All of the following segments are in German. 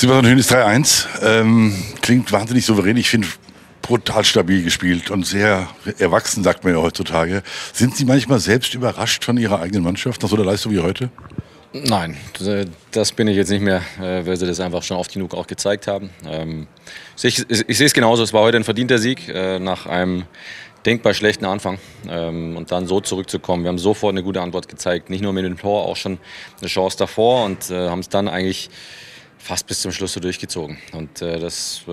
Sie waren natürlich das 3-1. Klingt wahnsinnig souverän. Ich finde, brutal stabil gespielt und sehr erwachsen, sagt man ja heutzutage. Sind Sie manchmal selbst überrascht von Ihrer eigenen Mannschaft nach so einer Leistung wie heute? Nein, das bin ich jetzt nicht mehr, weil sie das einfach schon oft genug auch gezeigt haben. Ich sehe es genauso, es war heute ein verdienter Sieg nach einem denkbar schlechten Anfang und dann so zurückzukommen. Wir haben sofort eine gute Antwort gezeigt, nicht nur mit dem Tor, auch schon eine Chance davor und haben es dann eigentlich fast bis zum Schluss so durchgezogen. Und das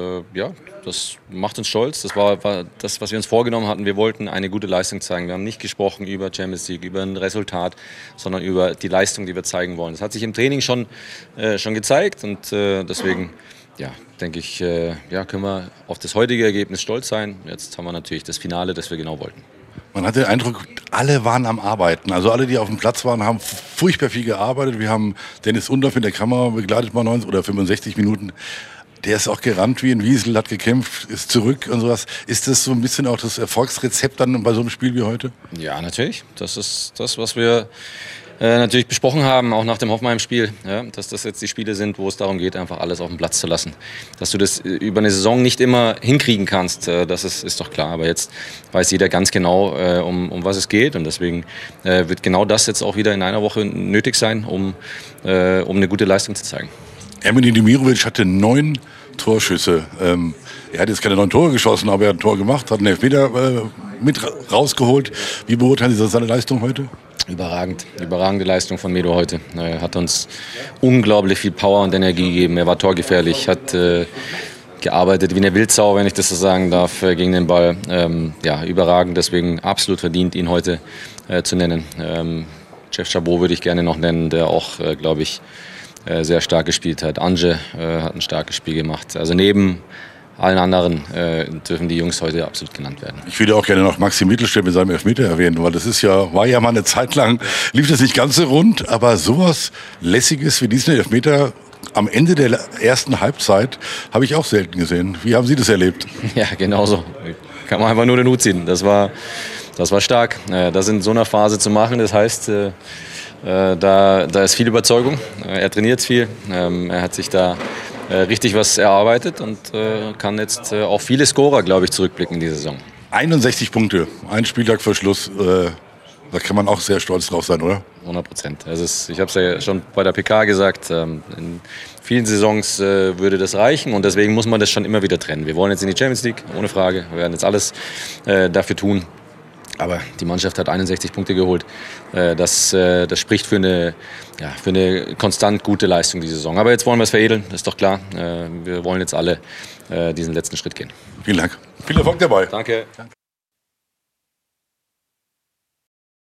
macht uns stolz. Das war das, was wir uns vorgenommen hatten. Wir wollten eine gute Leistung zeigen. Wir haben nicht gesprochen über Champions League, über ein Resultat, sondern über die Leistung, die wir zeigen wollen. Das hat sich im Training schon gezeigt und deswegen denke ich, können wir auf das heutige Ergebnis stolz sein. Jetzt haben wir natürlich das Finale, das wir genau wollten. Man hat den Eindruck, alle waren am Arbeiten. Also alle, die auf dem Platz waren, haben furchtbar viel gearbeitet. Wir haben Dennis Undorf in der Kamera begleitet, mal 90 oder 65 Minuten. Der ist auch gerannt wie ein Wiesel, hat gekämpft, ist zurück und sowas. Ist das so ein bisschen auch das Erfolgsrezept dann bei so einem Spiel wie heute? Ja, natürlich. Das ist das, was wir natürlich besprochen haben, auch nach dem Hoffenheim-Spiel, dass das jetzt die Spiele sind, wo es darum geht, einfach alles auf den Platz zu lassen. Dass du das über eine Saison nicht immer hinkriegen kannst, das ist doch klar. Aber jetzt weiß jeder ganz genau, um was es geht. Und deswegen wird genau das jetzt auch wieder in einer Woche nötig sein, um eine gute Leistung zu zeigen. Ermin Demirovic hatte 9 Torschüsse. Er hat jetzt keine 9 Tore geschossen, aber er hat ein Tor gemacht, hat einen Elfmeter mit rausgeholt. Wie beurteilen Sie seine Leistung heute? Überragend. Überragende Leistung von Medo heute. Er hat uns unglaublich viel Power und Energie gegeben. Er war torgefährlich, hat gearbeitet wie eine Wildsau, wenn ich das so sagen darf, gegen den Ball. Überragend, deswegen absolut verdient, ihn heute zu nennen. Jeff Chabot würde ich gerne noch nennen, der auch, glaube ich, sehr stark gespielt hat. Anje hat ein starkes Spiel gemacht. Also neben allen anderen dürfen die Jungs heute absolut genannt werden. Ich würde auch gerne noch Maxi Mittelstädt mit seinem Elfmeter erwähnen, weil das war ja mal eine Zeit lang, lief das nicht ganz so rund, aber sowas Lässiges wie diesen Elfmeter am Ende der ersten Halbzeit habe ich auch selten gesehen. Wie haben Sie das erlebt? Ja, genauso. Kann man einfach nur den Hut ziehen. Das war stark. Das in so einer Phase zu machen, das heißt, da ist viel Überzeugung. Er trainiert viel. Er hat sich da richtig was erarbeitet und kann jetzt auf viele Scorer, glaube ich, zurückblicken in die Saison. 61 Punkte, ein Spieltag vor Schluss. Da kann man auch sehr stolz drauf sein, oder? 100%. Also ich habe es ja schon bei der PK gesagt, in vielen Saisons würde das reichen und deswegen muss man das schon immer wieder trennen. Wir wollen jetzt in die Champions League, ohne Frage. Wir werden jetzt alles dafür tun. Aber die Mannschaft hat 61 Punkte geholt. Das spricht für eine konstant gute Leistung diese Saison. Aber jetzt wollen wir es veredeln, das ist doch klar. Wir wollen jetzt alle diesen letzten Schritt gehen. Vielen Dank. Viel Erfolg dabei. Danke.